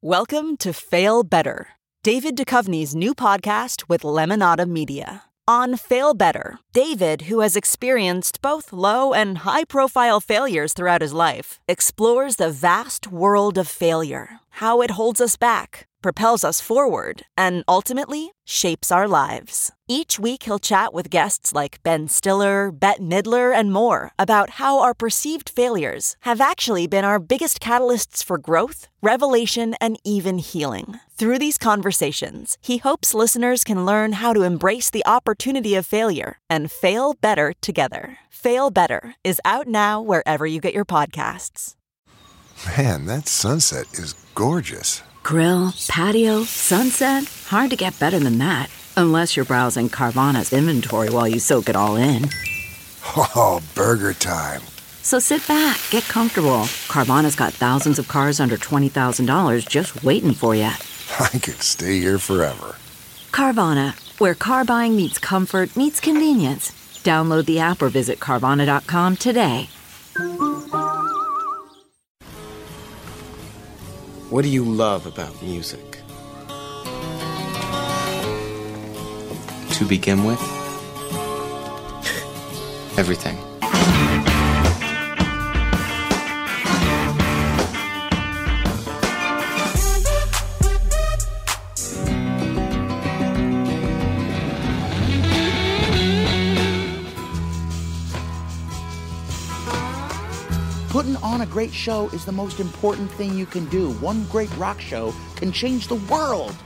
Welcome to Fail Better, David Duchovny's new podcast with Lemonada Media. On Fail Better, David, who has experienced both low and high-profile failures throughout his life, explores the vast world of failure, how it holds us back, propels us forward, and ultimately shapes our lives. Each week he'll chat with guests like Ben Stiller, Bette Midler, and more about how our perceived failures have actually been our biggest catalysts for growth, revelation, and even healing. Through these conversations, he hopes listeners can learn how to embrace the opportunity of failure and fail better together. Fail Better is out now wherever you get your podcasts. Man, that sunset is gorgeous. Grill, patio, sunset. Hard to get better than that. Unless you're browsing Carvana's inventory while you soak it all in. Oh, burger time. So sit back, get comfortable. Carvana's got thousands of cars under $20,000 just waiting for you. I could stay here forever. Carvana, where car buying meets comfort meets convenience. Download the app or visit Carvana.com today. What do you love about music? To begin with, everything. Putting on a great show is the most important thing you can do. One great rock show can change the world.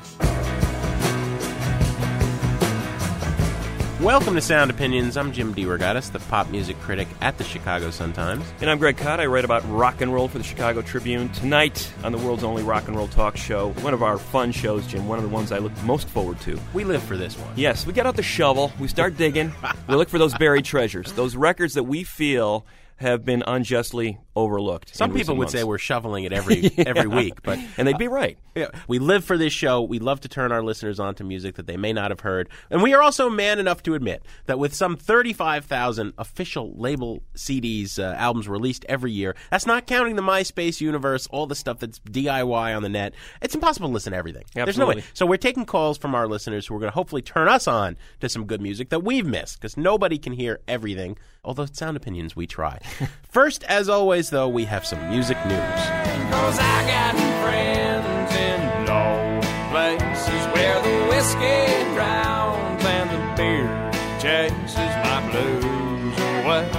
Welcome to Sound Opinions. I'm Jim DeRogatis, the pop music critic at the Chicago Sun-Times. And I'm Greg Kot. I write about rock and roll for the Chicago Tribune. Tonight, on the world's only rock and roll talk show, one of our fun shows, Jim, one of the ones I look most forward to. We live for this one. Yes, we get out the shovel, we start digging, we look for those buried treasures, those records that we feel have been unjustly overlooked. Some people would say we're shoveling it every week, but and they'd be right. Yeah, we live for this show. We love to turn our listeners on to music that they may not have heard. And we are also man enough to admit that with some 35,000 official label CDs, albums released every year, that's not counting the MySpace universe, all the stuff that's DIY on the net. It's impossible to listen to everything. Absolutely. There's no way. So we're taking calls from our listeners who are going to hopefully turn us on to some good music that we've missed, because nobody can hear everything, although Sound Opinions, we try. First, as always, though, we have some music news. 'Cause I got friends in low places where the whiskey drowns and the beer chases my blues away.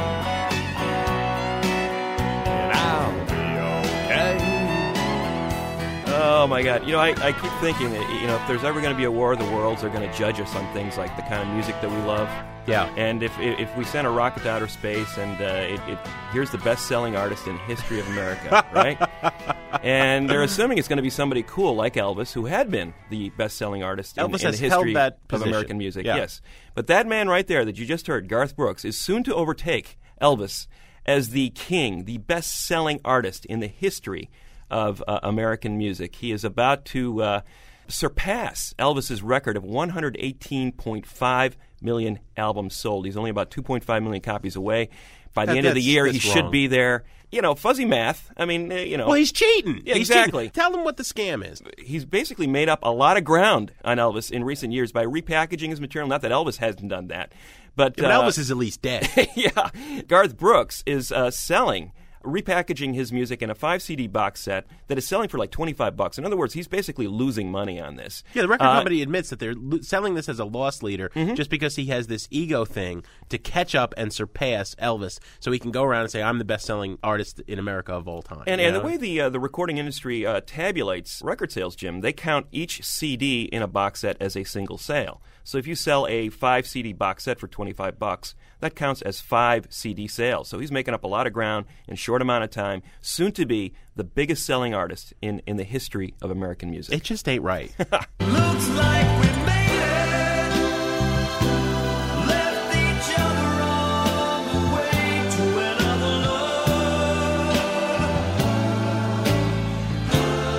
And I'll be okay. Oh, my God. You know, I keep thinking that, you know, if there's ever going to be a war of the worlds, they're going to judge us on things like the kind of music that we love. Yeah. And if we send a rocket to outer space and here's the best-selling artist in history of America, right? And they're assuming it's going to be somebody cool like Elvis, who had been the best-selling artist in the history that of position. American music. Yeah. Yes. But that man right there that you just heard, Garth Brooks, is soon to overtake Elvis as the king, the best-selling artist in the history of American music. He is about to surpass Elvis's record of 118.5 million albums sold. He's only about 2.5 million copies away. By the end of the year, he should be there. You know, fuzzy math. I mean, you know. Well, he's cheating. Yeah, he's exactly. Cheating. Tell him what the scam is. He's basically made up a lot of ground on Elvis in recent years by repackaging his material. Not that Elvis hasn't done that. But Elvis is at least dead. Yeah. Garth Brooks is repackaging his music in a 5-CD box set that is selling for like $25. In other words, he's basically losing money on this. Yeah, the record company admits that they're selling this as a loss leader just because he has this ego thing to catch up and surpass Elvis, so he can go around and say, I'm the best-selling artist in America of all time. And the way the recording industry tabulates record sales, Jim, they count each CD in a box set as a single sale. So if you sell a 5-CD box set for $25, that counts as 5 CD sales. So he's making up a lot of ground in a short amount of time, soon to be the biggest selling artist in the history of American music. It just ain't right. Looks like we made it. Left each other on the way to another love.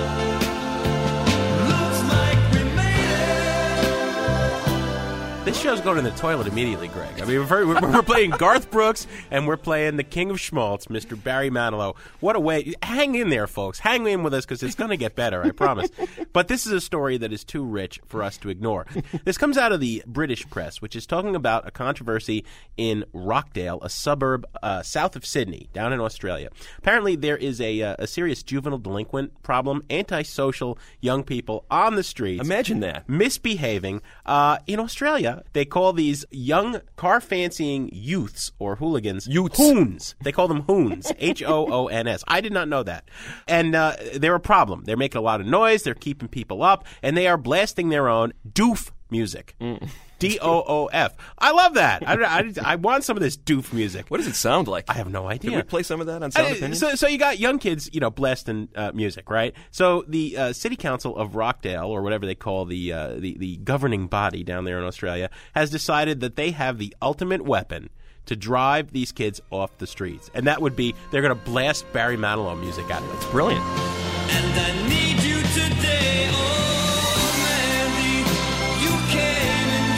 Looks like we made it. This show show's going to the toilet immediately, Greg. I mean, we're playing Garth Brooks, and we're playing the King of Schmaltz, Mr. Barry Manilow. What a way. Hang in there, folks. Hang in with us, because it's going to get better, I promise. But this is a story that is too rich for us to ignore. This comes out of the British press, which is talking about a controversy in Rockdale, a suburb south of Sydney, down in Australia. Apparently, there is a serious juvenile delinquent problem, antisocial young people on the streets. Imagine that. Misbehaving. In Australia, they call these young car-fancying youths or hooligans hoons. They call them hoons. Hoons. I did not know that. And they're a problem. They're making a lot of noise. They're keeping people up. And they are blasting their own doof music. D-O-O-F. I love that. I want some of this doof music. What does it sound like? I have no idea. Can we play some of that on Sound Opinions? So you got young kids, blasting music, right? So the City Council of Rockdale, or whatever they call the governing body down there in Australia, has decided that they have the ultimate weapon to drive these kids off the streets. And that would be, they're going to blast Barry Manilow music out of it. It's brilliant. And I need you today, oh Mandy, you came and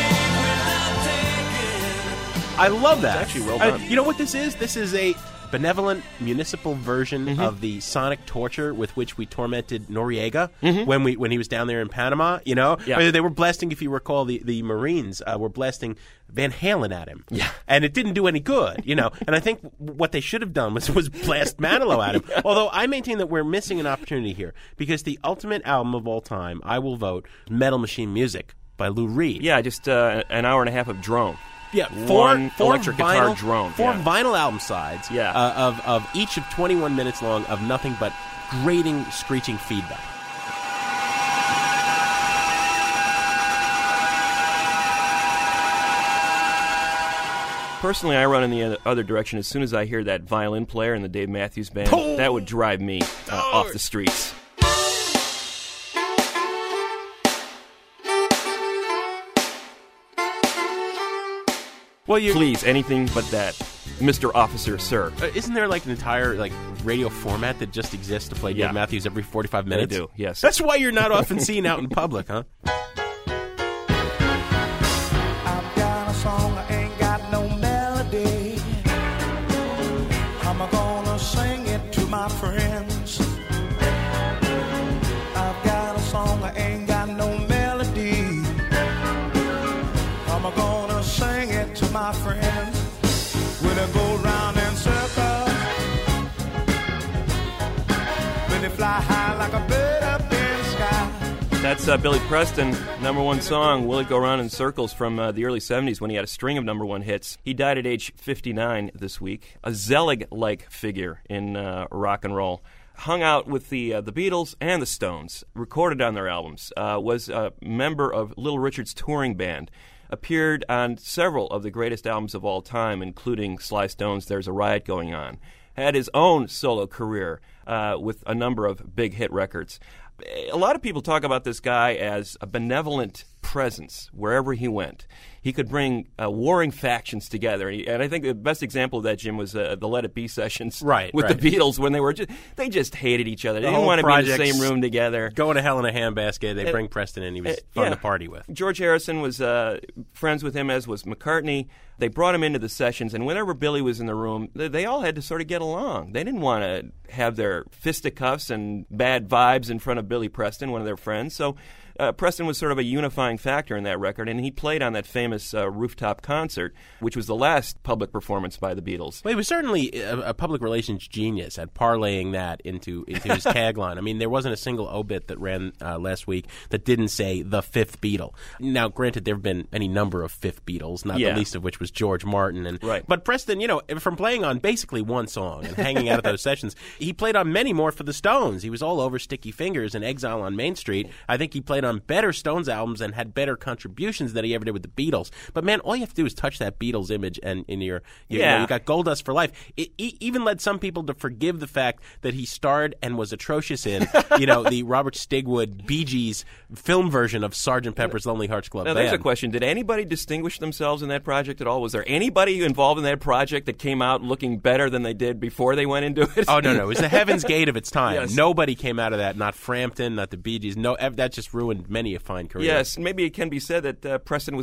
you gave without taking. I love that. It's actually well done. You know what this is? This is a benevolent municipal version of the sonic torture with which we tormented Noriega when he was down there in Panama. Yeah. They were blasting, if you recall, the Marines were blasting Van Halen at him. Yeah. And it didn't do any good, And I think what they should have done was blast Manilow at him. Although I maintain that we're missing an opportunity here, because the ultimate album of all time, I will vote, Metal Machine Music by Lou Reed. Yeah, just an hour and a half of drone. Yeah, One four electric guitar drone. Four vinyl album sides of each of 21 minutes long of nothing but grating, screeching feedback. Personally, I run in the other direction. As soon as I hear that violin player in the Dave Matthews Band, that would drive me off the streets. Well, please, anything but that, Mr. Officer, sir. Isn't there an entire radio format that just exists to play Dave Matthews every 45 minutes? They do, yes. That's why you're not often seen out in public, huh? I've got a song, I ain't got no melody. I'm gonna sing it to my friends. I've got a song, I ain't got no melody. I'm gonna sing it to my friends. When I go round in circles, when they fly high like a bird up in the sky. That's Billy Preston, #1 song, Will It Go Round in Circles, from the early 70s when he had a string of #1 hits. He died at age 59 this week. A Zelig-like figure in rock and roll. Hung out with the Beatles and the Stones, recorded on their albums, was a member of Little Richard's touring band, appeared on several of the greatest albums of all time, including Sly Stone's There's a Riot Going On. Had his own solo career with a number of big hit records. A lot of people talk about this guy as a benevolent presence wherever he went. He could bring warring factions together, and I think the best example of that, Jim, was the Let It Be sessions with the Beatles when they just hated each other. They didn't want to be in the same room together. Going to hell in a handbasket. They bring Preston in. He was fun to party with. George Harrison was friends with him, as was McCartney. They brought him into the sessions, and whenever Billy was in the room, they all had to sort of get along. They didn't want to have their fisticuffs and bad vibes in front of Billy Preston, one of their friends. So Preston was sort of a unifying factor in that record, and he played on that famous rooftop concert, which was the last public performance by the Beatles. Well, he was certainly a public relations genius at parlaying that into his tagline. I mean, there wasn't a single obit that ran last week that didn't say the fifth Beatle. Now, granted, there have been any number of fifth Beatles, not the least of which was George Martin. But Preston, from playing on basically one song and hanging out at those sessions, he played on many more for the Stones. He was all over Sticky Fingers and Exile on Main Street. I think he played on better Stones albums and had better contributions than he ever did with the Beatles. But man, all you have to do is touch that Beatles image, and you got Goldust for life. It even led some people to forgive the fact that he starred and was atrocious in, the Robert Stigwood Bee Gees film version of Sgt. Pepper's Lonely Hearts Club Band. Now, there's a question. Did anybody distinguish themselves in that project at all? Was there anybody involved in that project that came out looking better than they did before they went into it? Oh, no. It was the Heaven's Gate of its time. Yes. Nobody came out of that, not Frampton, not the Bee Gees. No, that just ruined many a fine career. Yes, maybe it can be said that Preston was never the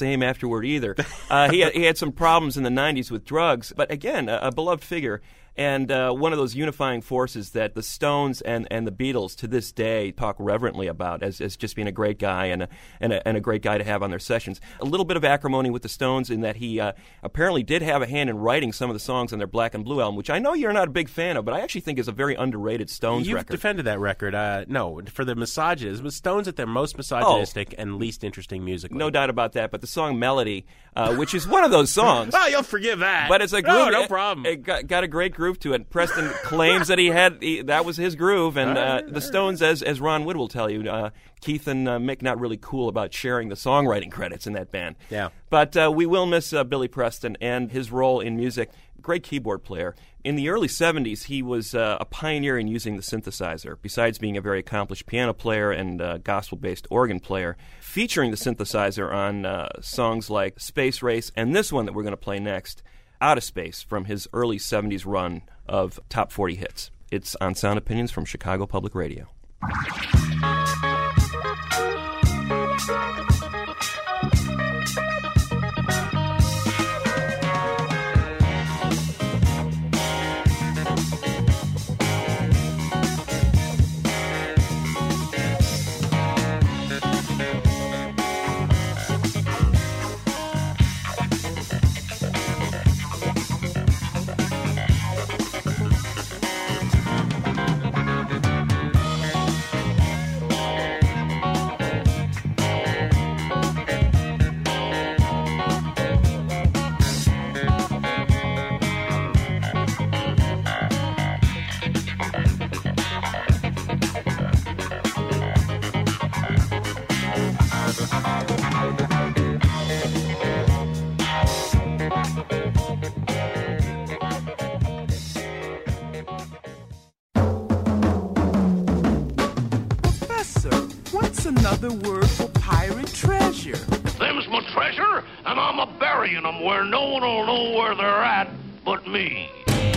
same afterward either. He had some problems in the 90s with drugs, but again, a beloved figure. And one of those unifying forces that the Stones and the Beatles to this day talk reverently about as just being a great guy and a great guy to have on their sessions. A little bit of acrimony with the Stones in that he apparently did have a hand in writing some of the songs on their Black and Blue album, which I know you're not a big fan of, but I actually think is a very underrated Stones You've record. defended that record. No, for the misogynist. But Stones at their most misogynistic and least interesting musically. No doubt about that. But the song Melody, which is one of those songs. Oh, you'll forgive that. But it's a groove. No problem. It got a great groove to it. Preston claims that that was his groove, and the Stones, as Ron Wood will tell you, Keith and Mick not really cool about sharing the songwriting credits in that band. Yeah. But we will miss Billy Preston and his role in music. Great keyboard player. In the early 70s, he was a pioneer in using the synthesizer, besides being a very accomplished piano player and gospel-based organ player, featuring the synthesizer on songs like Space Race and this one that we're going to play next, Out of Space, from his early 70s run of top 40 hits. It's on Sound Opinions from Chicago Public Radio. Another word for pirate treasure. Them's my treasure, and I'm a burying them where no one will know where they're at but me.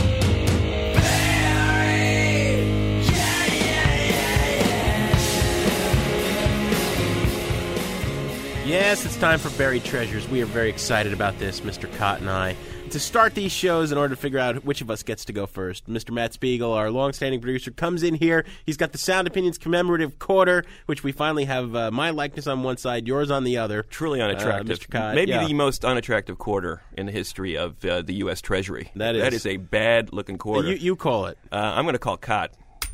Yes, it's time for Buried Treasures. We are very excited about this, Mr. Cott and I. To start these shows, in order to figure out which of us gets to go first, Mr. Matt Spiegel, our long-standing producer, comes in here. He's got the Sound Opinions commemorative quarter, which we finally have my likeness on one side, yours on the other. Truly unattractive. Mr. Cott, maybe the most unattractive quarter in the history of the U.S. Treasury. That is a bad-looking quarter. You call it. I'm going to call Cott.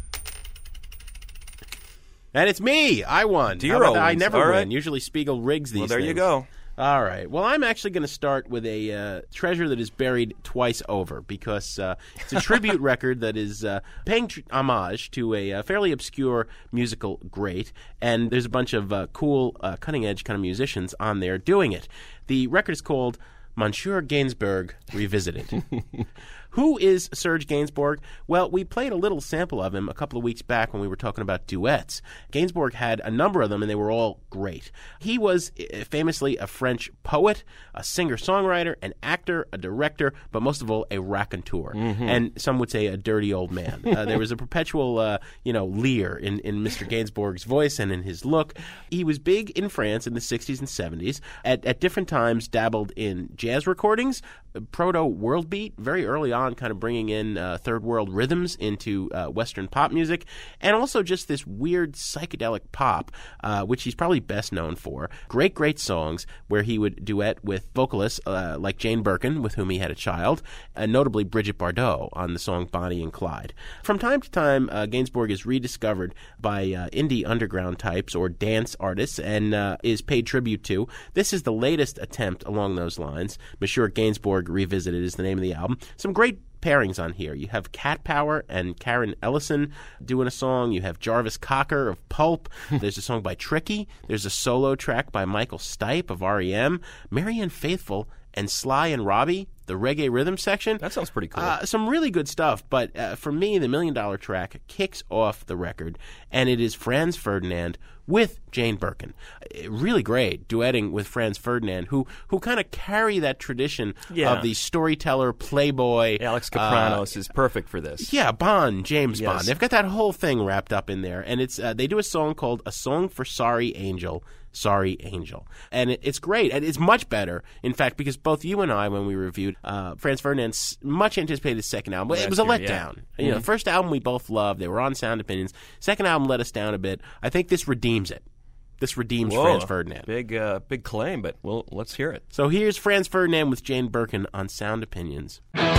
And it's me. I won. I never win. Usually Spiegel rigs these things. Well, there you go. All right. Well, I'm actually going to start with a treasure that is buried twice over because it's a tribute record that is paying homage to a fairly obscure musical great, and there's a bunch of cool, cutting-edge kind of musicians on there doing it. The record is called Monsieur Gainsbourg Revisited. Who is Serge Gainsbourg? Well, we played a little sample of him a couple of weeks back when we were talking about duets. Gainsbourg had a number of them, and they were all great. He was famously a French poet, a singer-songwriter, an actor, a director, but most of all, a raconteur. Mm-hmm. And some would say a dirty old man. There was a perpetual, leer in Mr. Gainsbourg's voice and in his look. He was big in France in the 60s and 70s. At different times, dabbled in jazz recordings, proto-world beat, very early on, kind of bringing in third world rhythms into Western pop music, and also just this weird psychedelic pop, which he's probably best known for. Great songs where he would duet with vocalists like Jane Birkin, with whom he had a child, and notably Brigitte Bardot on the song Bonnie and Clyde. From time to time, Gainsbourg is rediscovered by indie underground types or dance artists and is paid tribute to. This is the latest attempt along those lines. Monsieur Gainsbourg Revisited is the name of the album. Some great pairings on here. You have Cat Power and Karen Ellison doing a song. You have Jarvis Cocker of Pulp. There's a song by Tricky. There's a solo track by Michael Stipe of R.E.M. Marianne Faithfull and Sly and Robbie, the reggae rhythm section. That sounds pretty cool. Some really good stuff, but for me, the $1 Million Track kicks off the record, and it is Franz Ferdinand with Jane Birkin. Really great, duetting with Franz Ferdinand, who kind of carry that tradition of the storyteller, playboy. Alex Kapranos is perfect for this. Yeah, James Bond. They've got that whole thing wrapped up in there, and it's they do a song called A Song for Sorry Angel, Sorry Angel. And it's great. And it's much better, in fact, because both you and I, when we reviewed Franz Ferdinand's much anticipated second album, it was a letdown. You know, first album we both loved. They were on Sound Opinions. Second album let us down a bit. I think this redeems it. This redeems Franz Ferdinand. Big claim, but let's hear it. So here's Franz Ferdinand with Jane Birkin on Sound Opinions.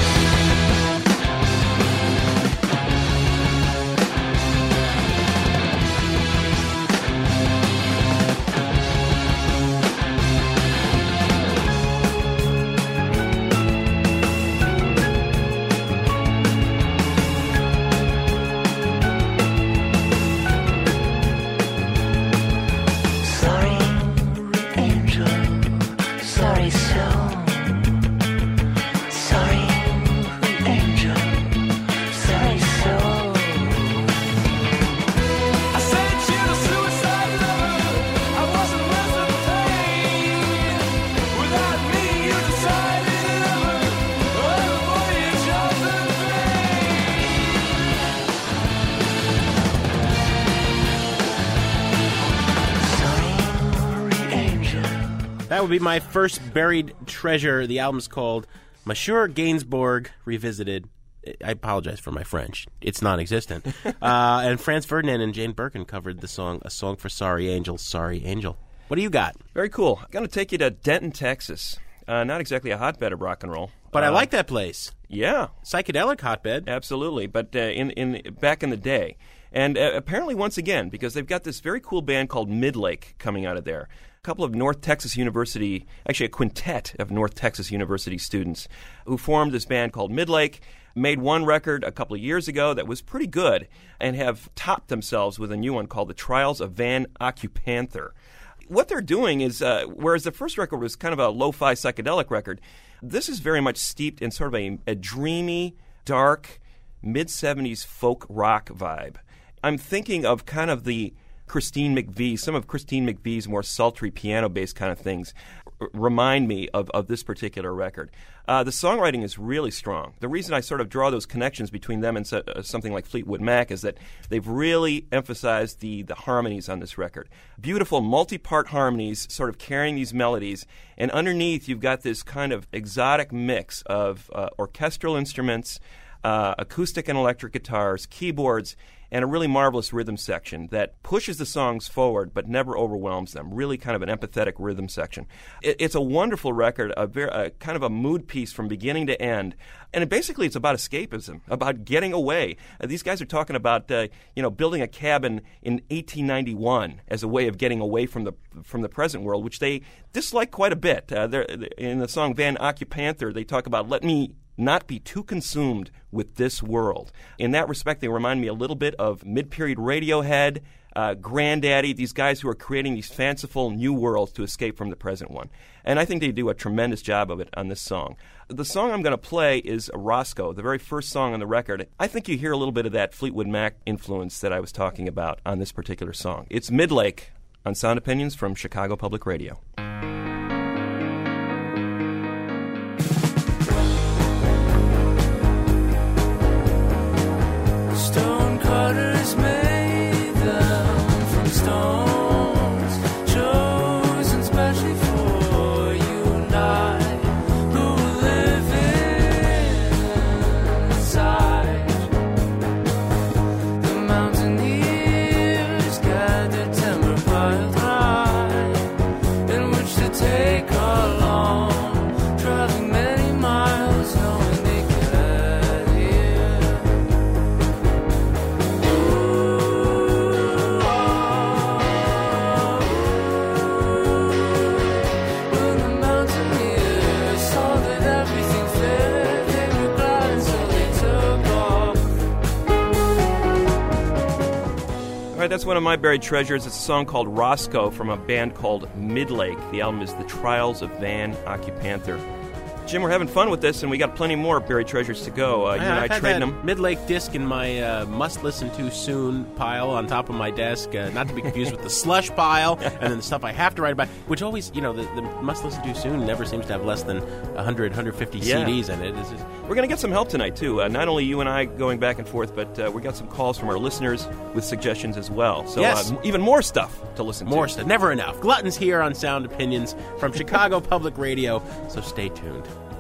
That would be my first buried treasure. The album's called Monsieur Gainsbourg Revisited. I apologize for my French. It's non-existent. And Franz Ferdinand and Jane Birkin covered the song, A Song for Sorry Angel, Sorry Angel. What do you got? Very cool. I'm going to take you to Denton, Texas. Not exactly a hotbed of rock and roll. But I like that place. Yeah. Psychedelic hotbed. Absolutely. But back in the day. And apparently, once again, because they've got this very cool band called Midlake coming out of there. A couple of North Texas University, actually a quintet of North Texas University students who formed this band called Midlake, made one record a couple of years ago that was pretty good and have topped themselves with a new one called The Trials of Van Occupanther. What they're doing is, whereas the first record was kind of a lo-fi psychedelic record, this is very much steeped in sort of a dreamy, dark, mid-70s folk rock vibe. I'm thinking of kind of the Christine McVie, some of Christine McVie's more sultry piano-based kind of things remind me of this particular record. The songwriting is really strong. The reason I sort of draw those connections between them and something like Fleetwood Mac is that they've really emphasized the harmonies on this record. Beautiful multi-part harmonies sort of carrying these melodies, and underneath you've got this kind of exotic mix of orchestral instruments, acoustic and electric guitars, keyboards, and a really marvelous rhythm section that pushes the songs forward but never overwhelms them. Really kind of an empathetic rhythm section. It's a wonderful record, a kind of a mood piece from beginning to end. And basically it's about escapism, about getting away. These guys are talking about building a cabin in 1891 as a way of getting away from the present world, which they dislike quite a bit. In the song Van Occupanther, they talk about, let me not be too consumed with this world. In that respect, they remind me a little bit of mid-period Radiohead, Grandaddy, these guys who are creating these fanciful new worlds to escape from the present one. And I think they do a tremendous job of it on this song. The song I'm going to play is Roscoe, the very first song on the record. I think you hear a little bit of that Fleetwood Mac influence that I was talking about on this particular song. It's Midlake on Sound Opinions from Chicago Public Radio. Stonecutters made them from stones, chosen specially for you and I, who live inside. The mountaineers gathered timber piled high, in which to take along, traveling many miles, knowing they get here. When the mountaineers saw that everything fit, they were glad, and so they took off. All right, that's one of my buried treasures. It's a song called Roscoe from a band called Midlake. The album is The Trials of Van Occupanther. Jim, we're having fun with this, and we got plenty more buried treasures to go. You and I had trading that them. Mid-Lake disc in my must-listen-to-soon pile on top of my desk, not to be confused with the slush pile, and then the stuff I have to write about, which always, the must-listen-to-soon never seems to have less than 100, 150 CDs in it. We're going to get some help tonight, too. Not only you and I going back and forth, but we got some calls from our listeners with suggestions as well. So yes. Even more stuff to listen to. More stuff. Never enough. Glutton's here on Sound Opinions from Chicago Public Radio, so stay tuned.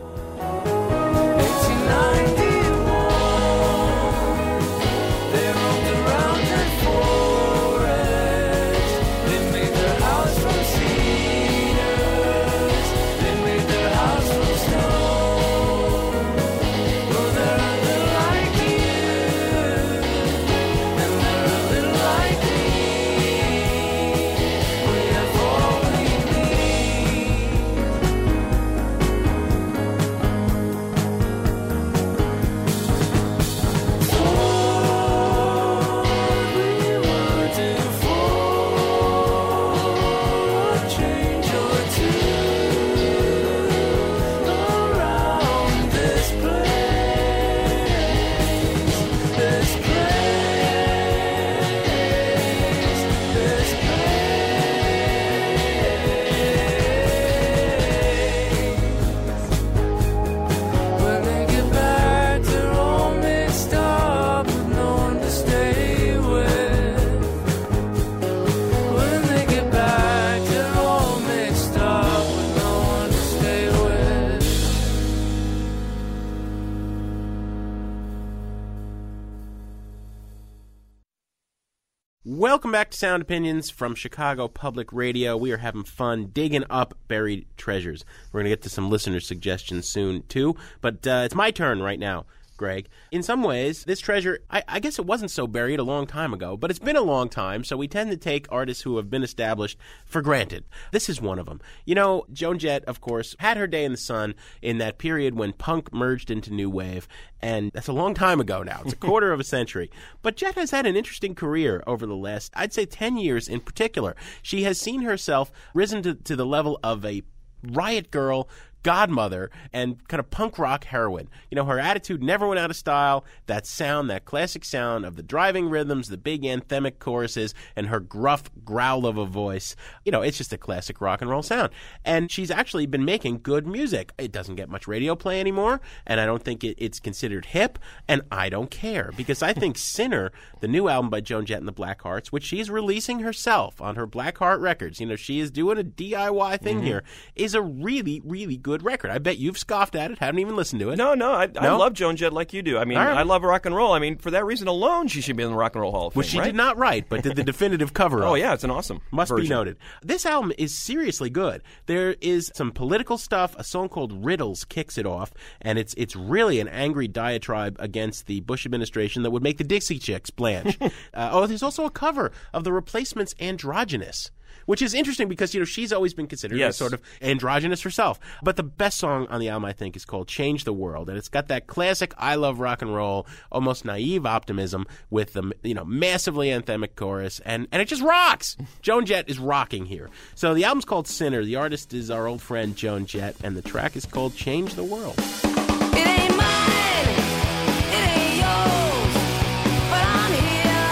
Welcome back to Sound Opinions from Chicago Public Radio. We are having fun digging up buried treasures. We're going to get to some listener suggestions soon, too. But it's my turn right now, Greg. In some ways, this treasure, I guess it wasn't so buried a long time ago, but it's been a long time, so we tend to take artists who have been established for granted. This is one of them. Joan Jett, of course, had her day in the sun in that period when punk merged into new wave, and that's a long time ago now. It's a quarter of a century. But Jett has had an interesting career over the last, I'd say 10 years in particular. She has seen herself risen to the level of a riot girl, godmother, and kind of punk rock heroine. Her attitude never went out of style. That sound, that classic sound of the driving rhythms, the big anthemic choruses, and her gruff growl of a voice. It's just a classic rock and roll sound. And she's actually been making good music. It doesn't get much radio play anymore, and I don't think it's considered hip, and I don't care, because I think Sinner, the new album by Joan Jett and the Blackhearts, which she's releasing herself on her Blackheart Records, she is doing a DIY thing here, is a really, really good record. I bet you've scoffed at it, haven't even listened to it. No, I love Joan Jett like you do. Right. I love rock and roll. For that reason alone, she should be in the Rock and Roll Hall of Fame, which she did not write, but did the definitive cover of. Oh, yeah, it's an awesome Must version. be noted. This album is seriously good. There is some political stuff. A song called Riddles kicks it off, and it's really an angry diatribe against the Bush administration that would make the Dixie Chicks blanch. There's also a cover of The Replacement's Androgynous, which is interesting because, she's always been considered as sort of androgynous herself. But the best song on the album, I think, is called Change the World. And it's got that classic I love rock and roll, almost naive optimism with the, massively anthemic chorus. And it just rocks. Joan Jett is rocking here. So the album's called Sinner. The artist is our old friend Joan Jett. And the track is called Change the World. It ain't mine. It ain't yours. But I'm here.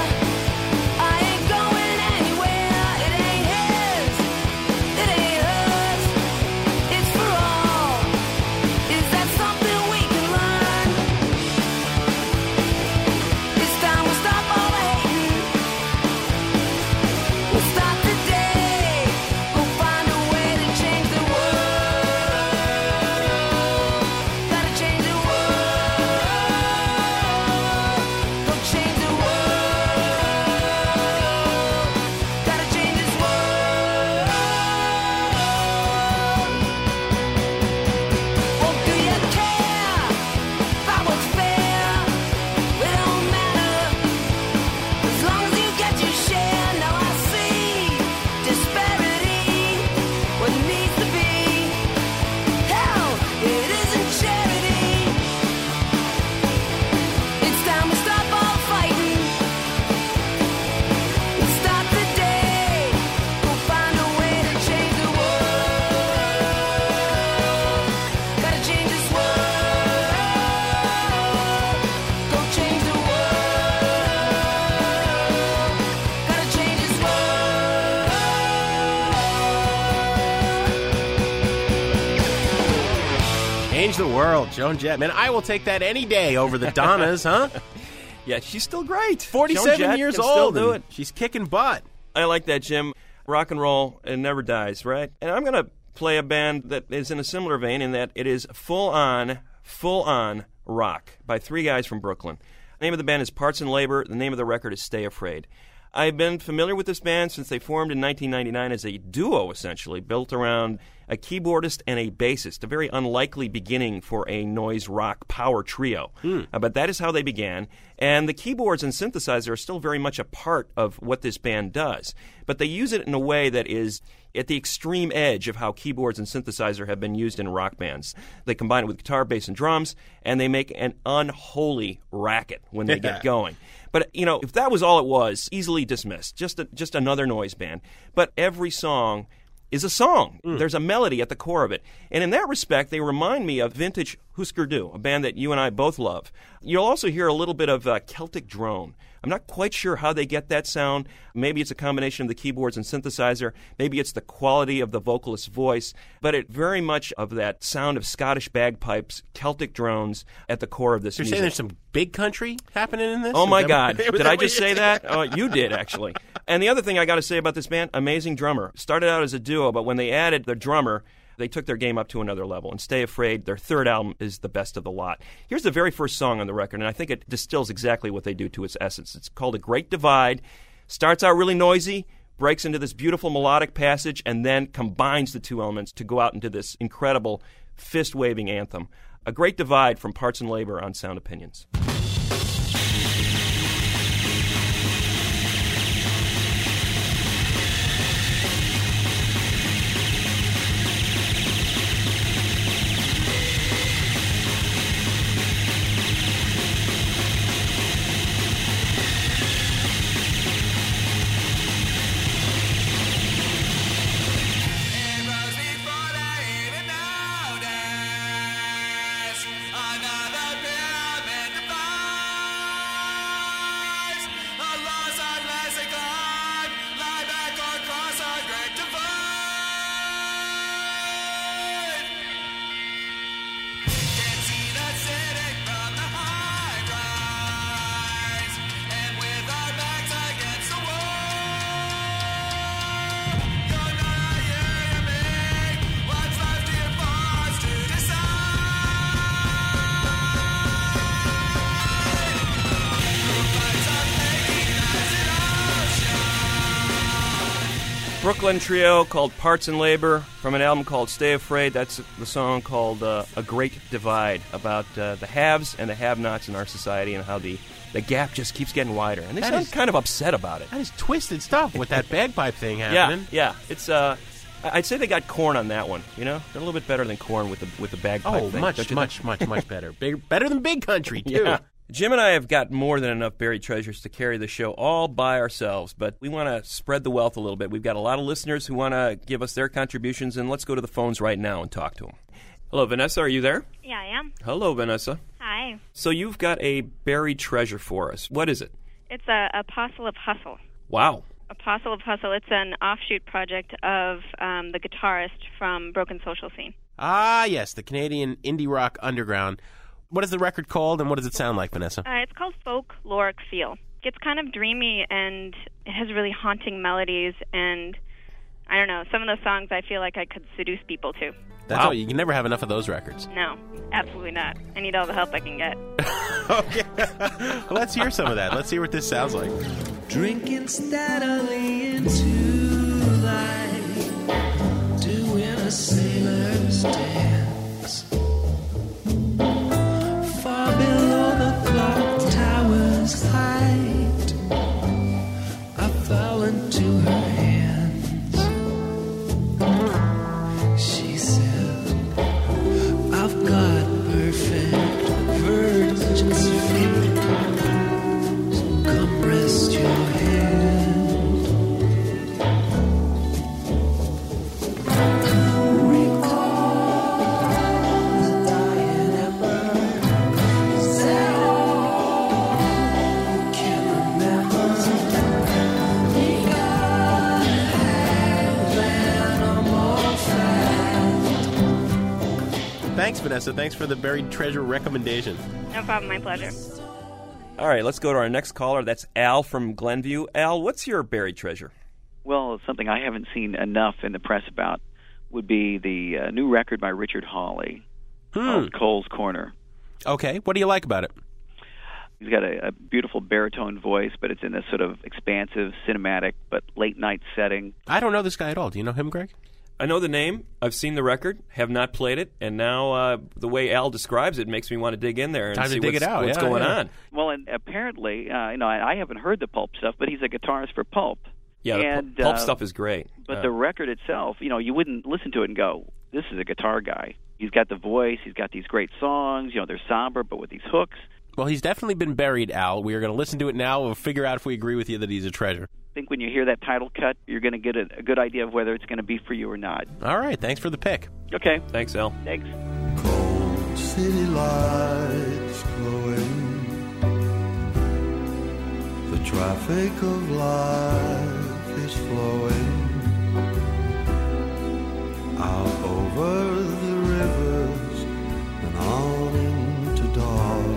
I ain't going anywhere. It ain't his. It ain't hers. It's for all. Is that something we can learn? It's time we stop all the hating. We'll start today. We'll find a way to change the world. change the world. Joan Jett. Man, I will take that any day over the Donnas, huh? Yeah, she's still great. 47 years old. Still do it. She's kicking butt. I like that, Jim. Rock and roll, it never dies, right? And I'm going to play a band that is in a similar vein in that it is full-on rock by three guys from Brooklyn. The name of the band is Parts and Labor. The name of the record is Stay Afraid. I've been familiar with this band since they formed in 1999 as a duo, essentially, built around a keyboardist and a bassist, a very unlikely beginning for a noise rock power trio. But that is how they began. And the keyboards and synthesizer are still very much a part of what this band does. But they use it in a way that is at the extreme edge of how keyboards and synthesizer have been used in rock bands. They combine it with guitar, bass, and drums, and they make an unholy racket when they get going. But, you know, if that was all it was, easily dismissed. Just another noise band. But every song is a song. There's a melody at the core of it. And in that respect, they remind me of vintage Husker Du, a band that you and I both love. You'll also hear a little bit of Celtic drone. I'm not quite sure how they get that sound. Maybe it's a combination of the keyboards and synthesizer. Maybe it's the quality of the vocalist's voice. But it very much of that sound of Scottish bagpipes, Celtic drones at the core of this music. You're saying there's some big country happening in this? Oh, my God. Did I just say that? Oh, you did, actually. And the other thing I got to say about this band, amazing drummer. Started out as a duo, but when they added the drummer, they took their game up to another level. And Stay Afraid, their third album, is the best of the lot. Here's the very first song on the record, and I think it distills exactly what they do to its essence. It's called A Great Divide. Starts out really noisy, breaks into this beautiful melodic passage, and then combines the two elements to go out into this incredible fist-waving anthem. A Great Divide from Parts and Labor on Sound Opinions. Brooklyn trio called Parts and Labor from an album called Stay Afraid. That's the song called A Great Divide, about the haves and the have-nots in our society and how the gap just keeps getting wider. And they sound kind of upset about it. That is twisted stuff with that bagpipe thing happening. Yeah. It's I'd say they got Korn on that one. You know, they're a little bit better than Korn with the bagpipe thing. much better. Better than Big Country too. Yeah. Jim and I have got more than enough buried treasures to carry the show all by ourselves, but we want to spread the wealth a little bit. We've got a lot of listeners who want to give us their contributions, and let's go to the phones right now and talk to them. Hello, Vanessa, are you there? Yeah, I am. Hello, Vanessa. Hi. So you've got a buried treasure for us. What is it? It's a Apostle of Hustle. Wow. Apostle of Hustle. It's an offshoot project of the guitarist from Broken Social Scene. Ah, yes, the Canadian indie rock underground. What is the record called, and what does it sound like, Vanessa? It's called Folkloric Feel. It's kind of dreamy, and it has really haunting melodies, and I don't know, some of those songs I feel like I could seduce people to. That's all. You can never have enough of those records. No, absolutely not. I need all the help I can get. Okay. Well, let's hear some of that. Let's hear what this sounds like. Drinking steadily into life, doing a sailor's dance. Far below the clock tower's height, I fell into her hands. She said, I've got perfect virgin's feet, so come rest your head. Thanks, Vanessa. Thanks for the buried treasure recommendation. No problem. My pleasure. All right, let's go to our next caller. That's Al from Glenview. Al, what's your buried treasure? Well, something I haven't seen enough in the press about would be the new record by Richard Hawley called Cole's Corner. Okay. What do you like about it? He's got a beautiful baritone voice, but it's in this sort of expansive, cinematic, but late-night setting. I don't know this guy at all. Do you know him, Greg? I know the name. I've seen the record, have not played it, and now the way Al describes it makes me want to dig in there and Time see to dig what's, it out. what's going on. Well, and apparently, I haven't heard the Pulp stuff, but he's a guitarist for Pulp. Yeah, the Pulp stuff is great. But the record itself, you wouldn't listen to it and go, this is a guitar guy. He's got the voice. He's got these great songs. They're somber, but with these hooks. Well, he's definitely been buried, Al. We are going to listen to it now. We'll figure out if we agree with you that he's a treasure. I think when you hear that title cut, you're going to get a good idea of whether it's going to be for you or not. All right. Thanks for the pick. Okay. Thanks, Al. Thanks. Cold city lights glowing. The traffic of life is flowing out over the rivers and on into dark.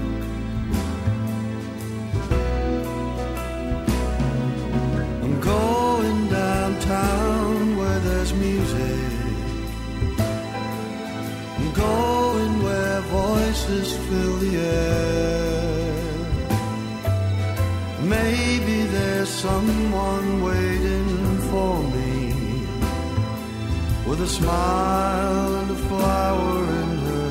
I'm going downtown where there's music. I'm going where voices fill the air. Maybe there's someone waiting for me with a smile and a flower in her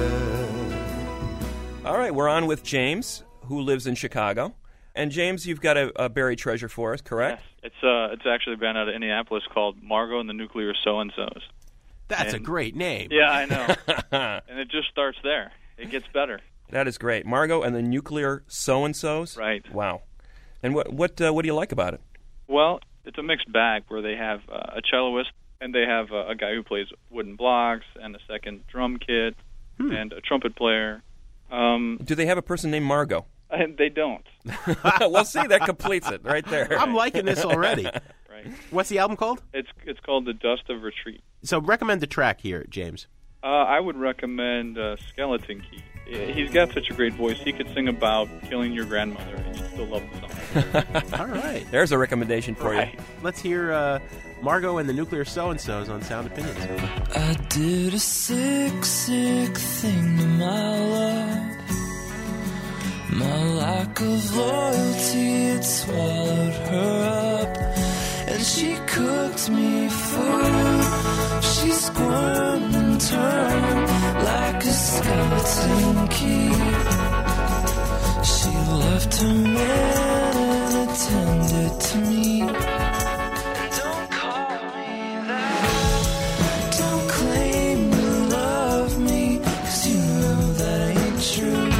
hair. All right, we're on with James, who lives in Chicago. And James, you've got a buried treasure for us, correct? Yes. It's actually a band out of Indianapolis called Margot and the Nuclear So-and-Sos. That's a great name. Yeah, I know. And it just starts there. It gets better. That is great. Margot and the Nuclear So-and-Sos? Right. Wow. And what do you like about it? Well, it's a mixed bag where they have a celloist, and they have a guy who plays wooden blocks, and a second drum kit, and a trumpet player. Do they have a person named Margot? They don't. Well, see, that completes it right there. I'm liking this already. Right. What's the album called? It's called The Dust of Retreat. So recommend the track here, James. I would recommend Skeleton Key. He's got such a great voice. He could sing about killing your grandmother, and you'd still love the song. All right. There's a recommendation for you. Let's hear Margot and the Nuclear So-and-Sos on Sound Opinions. I did a sick, sick thing to my love. My lack of loyalty had swallowed her up, and she cooked me food. She squirmed and turned like a skeleton key. She left her man and attended to me. Don't call me that. Don't claim to love me, 'cause you know that ain't true.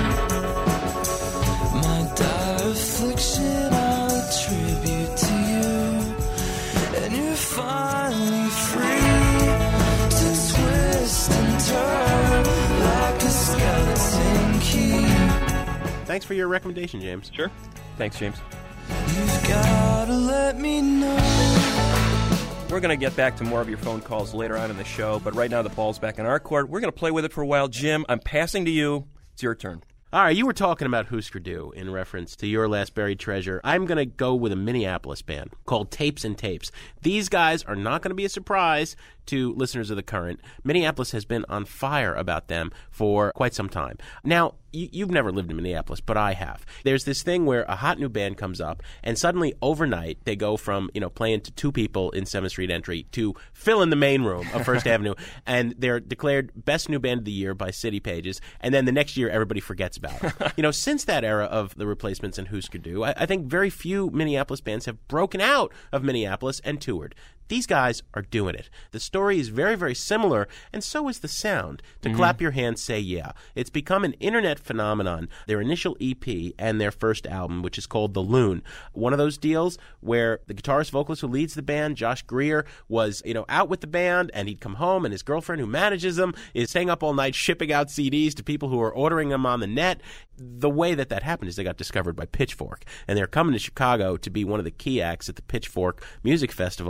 My dire affliction I'll attribute to you, and you're finally free to twist and turn like a skeleton key. Thanks for your recommendation, James. Sure. Thanks, James. You've gotta let me know. We're going to get back to more of your phone calls later on in the show, but right now the ball's back in our court. We're going to play with it for a while. Jim, I'm passing to you. It's your turn. All right, you were talking about Husker Du in reference to your last buried treasure. I'm going to go with a Minneapolis band called Tapes and Tapes. These guys are not going to be a surprise to listeners of The Current. Minneapolis has been on fire about them for quite some time. Now, you've never lived in Minneapolis, but I have. There's this thing where a hot new band comes up, and suddenly overnight they go from playing to two people in 7th Street Entry to fill in the main room of First Avenue, and they're declared best new band of the year by City Pages, and then the next year everybody forgets about it. Since that era of the Replacements and Husker Du, I think very few Minneapolis bands have broken out of Minneapolis and toured. These guys are doing it. The story is very, very similar, and so is the sound. To clap your hands, say yeah. It's become an internet phenomenon. Their initial EP and their first album, which is called The Loon. One of those deals where the guitarist vocalist who leads the band, Josh Greer, was, out with the band, and he'd come home, and his girlfriend who manages them is staying up all night shipping out CDs to people who are ordering them on the net. The way that happened is they got discovered by Pitchfork, and they're coming to Chicago to be one of the key acts at the Pitchfork Music Festival in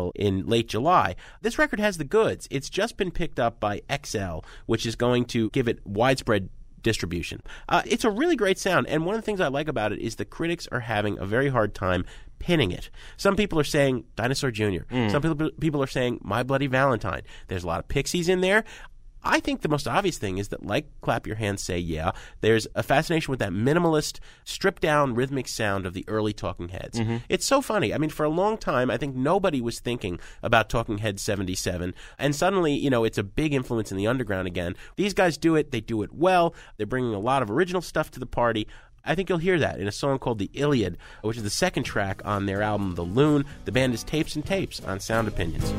late July. This record has the goods. It's just been picked up by XL, which is going to give it widespread distribution. It's a really great sound, and one of the things I like about it is the critics are having a very hard time pinning it. Some people are saying Dinosaur Jr. Some people are saying My Bloody Valentine. There's a lot of Pixies in there. I think the most obvious thing is that, like Clap Your Hands, Say Yeah, there's a fascination with that minimalist, stripped-down rhythmic sound of the early Talking Heads. It's so funny. I mean, for a long time, I think nobody was thinking about Talking Heads 77, and suddenly, it's a big influence in the underground again. These guys do it. They do it well. They're bringing a lot of original stuff to the party. I think you'll hear that in a song called The Iliad, which is the second track on their album, The Loon. The band is Tapes and Tapes on Sound Opinions.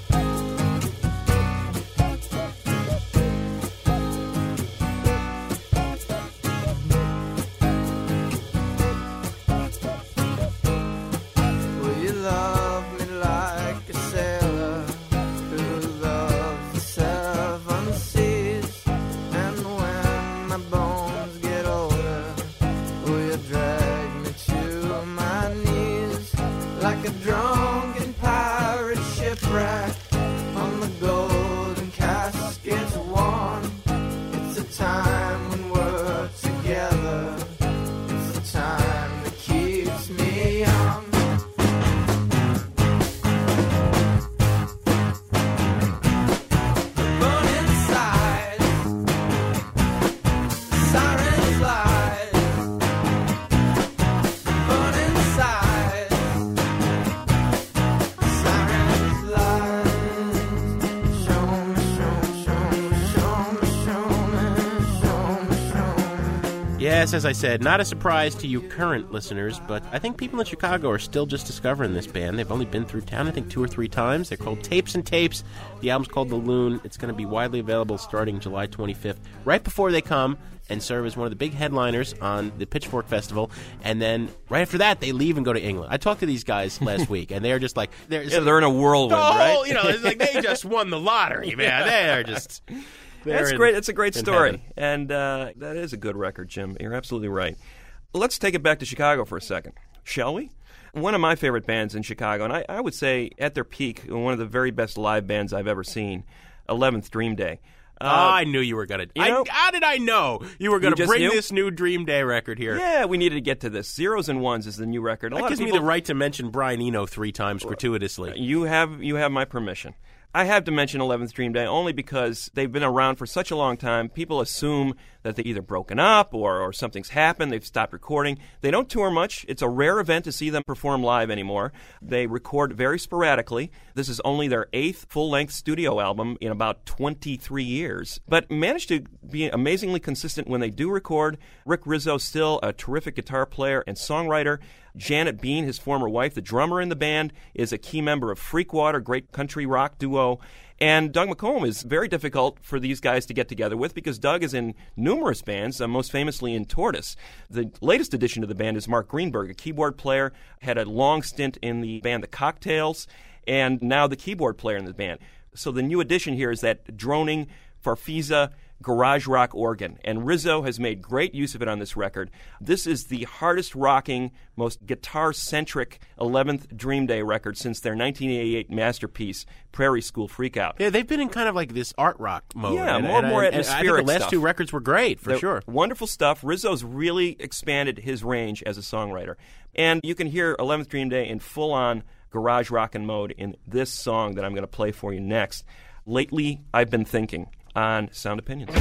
Yes, as I said, not a surprise to you current listeners, but I think people in Chicago are still just discovering this band. They've only been through town, I think, 2 or 3 times. They're called Tapes and Tapes. The album's called The Loon. It's going to be widely available starting July 25th, right before they come and serve as one of the big headliners on the Pitchfork Festival. And then right after that, they leave and go to England. I talked to these guys last week, and they're just like... they're in a whirlwind, right? It's like they just won the lottery, man. They're just... That's great. It's a great story. And that is a good record, Jim. You're absolutely right. Let's take it back to Chicago for a second, shall we? One of my favorite bands in Chicago, and I would say at their peak, one of the very best live bands I've ever seen, 11th Dream Day. I knew you were going to... How did I know you were going to bring this new Dream Day record here? Yeah, we needed to get to this. Zeros and Ones is the new record. That gives me the right to mention Brian Eno 3 times gratuitously. You have my permission. I have to mention 11th Dream Day only because they've been around for such a long time. People assume that they're either broken up or something's happened. They've stopped recording. They don't tour much. It's a rare event to see them perform live anymore. They record very sporadically. This is only their 8th full-length studio album in about 23 years, but managed to be amazingly consistent when they do record. Rick Rizzo, still a terrific guitar player and songwriter. Janet Bean, his former wife, the drummer in the band, is a key member of Freakwater, great country rock duo. And Doug McComb is very difficult for these guys to get together with because Doug is in numerous bands, most famously in Tortoise. The latest addition to the band is Mark Greenberg, a keyboard player, had a long stint in the band The Cocktails, and now the keyboard player in the band. So the new addition here is that droning Farfisa garage rock organ, and Rizzo has made great use of it on this record. This is the hardest rocking, most guitar-centric 11th Dream Day record since their 1988 masterpiece, Prairie School Freakout. Yeah, they've been in kind of like this art rock mode. Yeah, more atmospheric I think the last stuff. 2 records were great, for sure. Wonderful stuff. Rizzo's really expanded his range as a songwriter. And you can hear 11th Dream Day in full-on garage rockin' mode in this song that I'm going to play for you next. Lately, I've Been Thinking on Sound Opinions.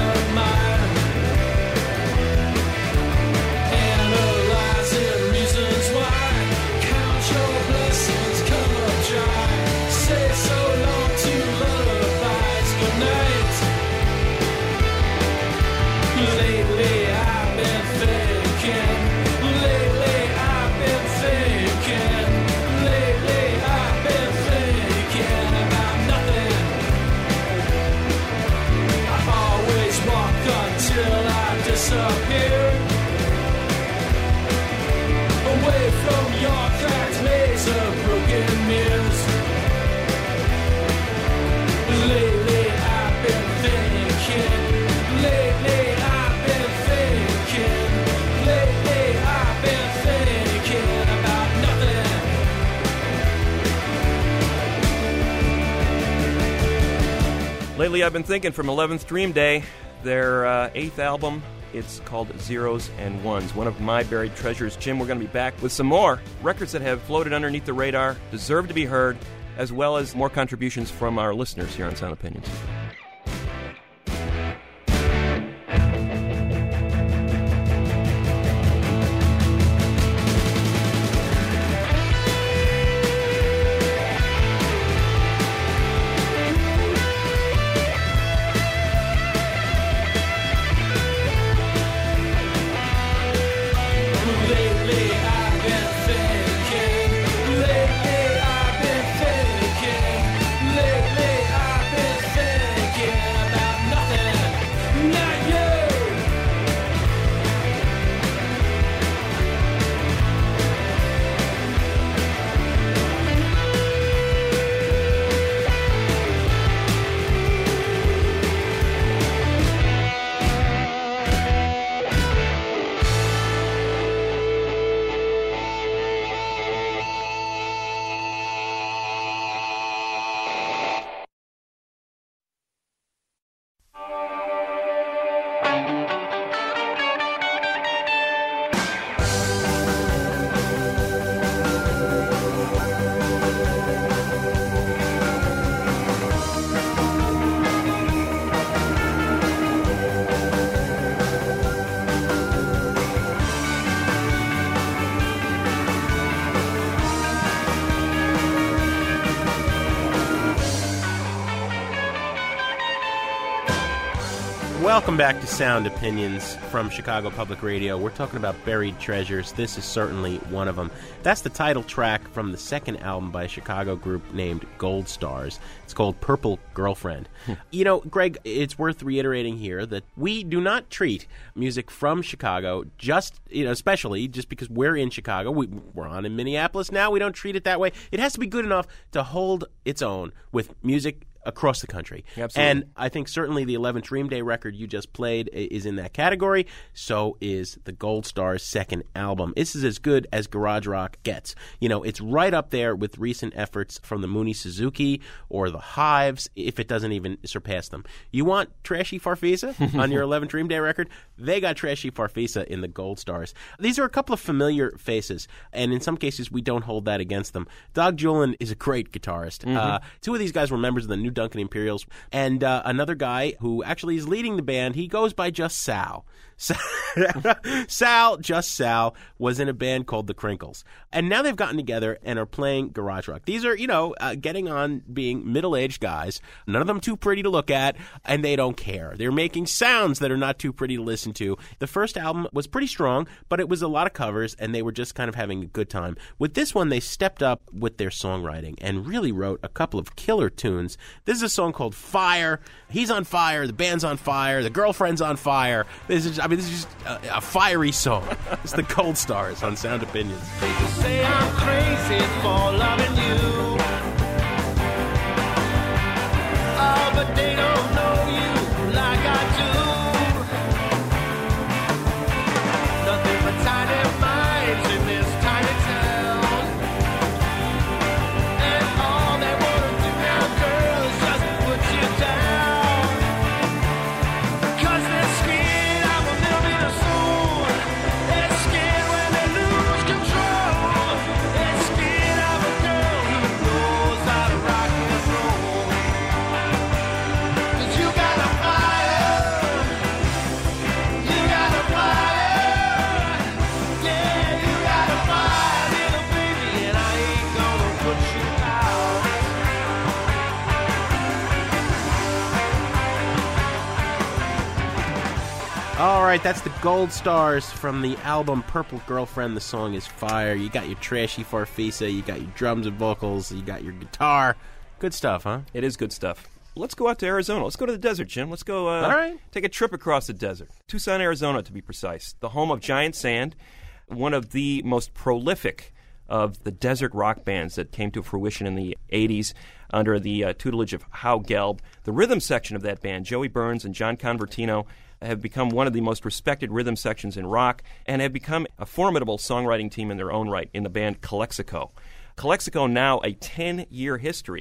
Analyzing reason Lately I've been thinking from 11th Dream Day, their 8th album, it's called Zeros and Ones, one of my buried treasures. Jim, we're going to be back with some more records that have floated underneath the radar, deserve to be heard, as well as more contributions from our listeners here on Sound Opinions. Welcome back to Sound Opinions from Chicago Public Radio. We're talking about buried treasures. This is certainly one of them. That's the title track from the second album by a Chicago group named Gold Stars. It's called Purple Girlfriend. You know, Greg, it's worth reiterating here that we do not treat music from Chicago just, especially just because we're in Chicago. We're on in Minneapolis now. We don't treat it that way. It has to be good enough to hold its own with music across the country. Absolutely. And I think certainly the 11th Dream Day record you just played is in that category. So is the Gold Stars' second album. This is as good as garage rock gets. It's right up there with recent efforts from the Mooney Suzuki or the Hives, if it doesn't even surpass them. You want Trashy Farfisa on your 11th Dream Day record? They got Trashy Farfisa in the Gold Stars. These are a couple of familiar faces, and in some cases we don't hold that against them. Doug Julin is a great guitarist. Two of these guys were members of the New Duncan Imperials, and another guy who actually is leading the band, he goes by just Sal. Sal was in a band called The Crinkles. And now they've gotten together and are playing garage rock. These are, getting on being middle-aged guys, none of them too pretty to look at, and they don't care. They're making sounds that are not too pretty to listen to. The first album was pretty strong, but it was a lot of covers, and they were just kind of having a good time. With this one, they stepped up with their songwriting and really wrote a couple of killer tunes. This is a song called Fire. He's on fire, the band's on fire, the girlfriend's on fire. This is just a fiery song. It's the Gold Stars on Sound Opinions. They say I'm crazy for loving you. Oh, but they don't know you like I do. Nothing but tiny minds in this tiny town. And all they want to do now, girl, is just put you down. 'Cause they're scared I will never be the soul. They're scared when they lose control. They're scared of a girl who knows how to rock and roll. 'Cause you got a fire. You got a fire. Yeah, you got a fire, little baby, and I ain't gonna put you out. All right, that's the Gold Stars from the album Purple Girlfriend. The song is Fire. You got your Trashy Farfisa, you got your drums and vocals, you got your guitar. Good stuff, huh? It is good stuff. Let's go out to Arizona. Let's go to the desert, Jim. Let's go All right. take a trip across the desert. Tucson, Arizona, to be precise. The home of Giant Sand, one of the most prolific of the desert rock bands that came to fruition in the 80s under the tutelage of Hal Gelb. The rhythm section of that band, Joey Burns and John Convertino, have become one of the most respected rhythm sections in rock and have become a formidable songwriting team in their own right in the band Calexico. Calexico, now a 10-year history,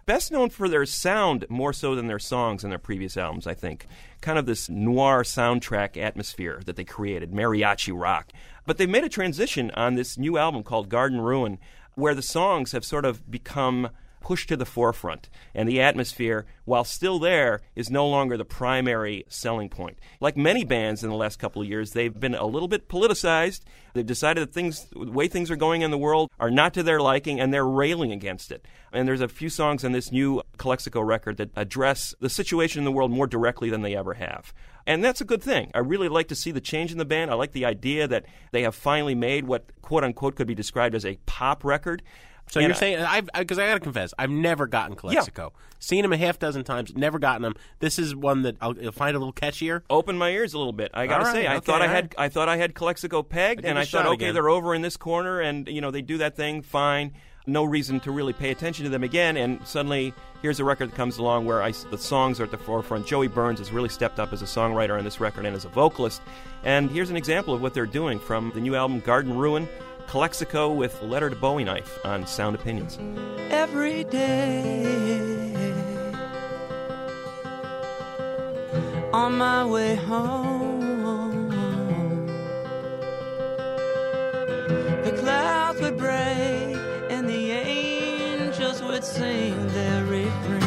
best known for their sound more so than their songs in their previous albums, I think. Kind of this noir soundtrack atmosphere that they created, mariachi rock. But they've made a transition on this new album called Garden Ruin, where the songs have sort of become pushed to the forefront, and the atmosphere, while still there, is no longer the primary selling point. Like many bands in the last couple of years, they've been a little bit politicized. They've decided that the way things are going in the world are not to their liking, and they're railing against it. And there's a few songs on this new Calexico record that address the situation in the world more directly than they ever have. And that's a good thing. I really like to see the change in the band. I like the idea that they have finally made what, quote-unquote, could be described as a pop record. So you're saying, because I got to confess, I've never gotten Calexico. Yeah. Seen them a half dozen times, never gotten them. This is one that I'll find a little catchier. Open my ears a little bit. I got to say, I thought I had Calexico pegged, and I thought, okay, they're over in this corner, and they do that thing, fine. No reason to really pay attention to them again, and suddenly here's a record that comes along where the songs are at the forefront. Joey Burns has really stepped up as a songwriter on this record and as a vocalist, and here's an example of what they're doing from the new album Garden Ruin. Calexico with Letter to Bowie Knife on Sound Opinions. Every day on my way home, the clouds would break and the angels would sing their refrain.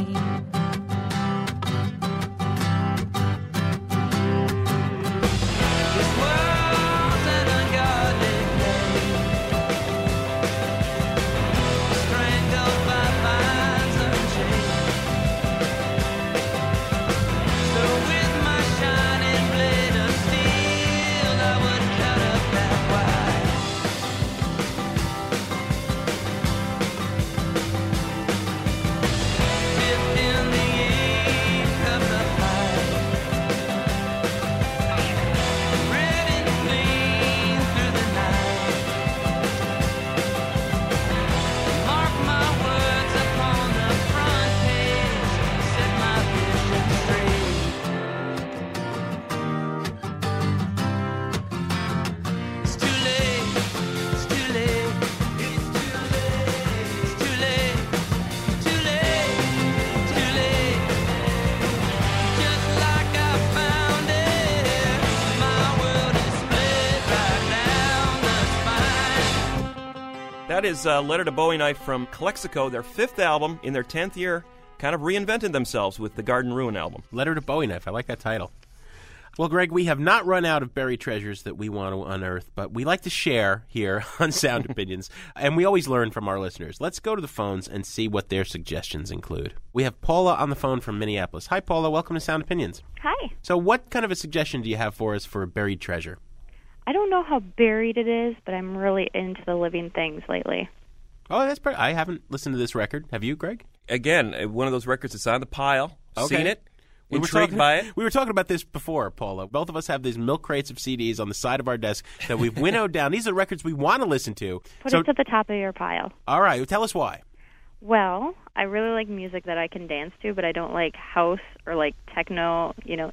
That is Letter to Bowie Knife from Calexico, their fifth album in their 10th year, kind of reinvented themselves with the Garden Ruin album. Letter to Bowie Knife, I like that title. Well, Greg, we have not run out of buried treasures that we want to unearth, but we like to share here on Sound Opinions, and we always learn from our listeners. Let's go to the phones and see what their suggestions include. We have Paula on the phone from Minneapolis. Hi, Paula. Welcome to Sound Opinions. Hi. So what kind of a suggestion do you have for us for a buried treasure? I don't know how buried it is, but I'm really into the living things lately. Oh, that's pretty. I haven't listened to this record. Have you, Greg? Again, one of those records that's on the pile. Okay. Seen it. Intrigued by it. We were talking about this before, Paula. Both of us have these milk crates of CDs on the side of our desk that we've winnowed down. These are records we want to listen to. Put it to the top of your pile. All right. Tell us why. Well, I really like music that I can dance to, but I don't like house or like techno,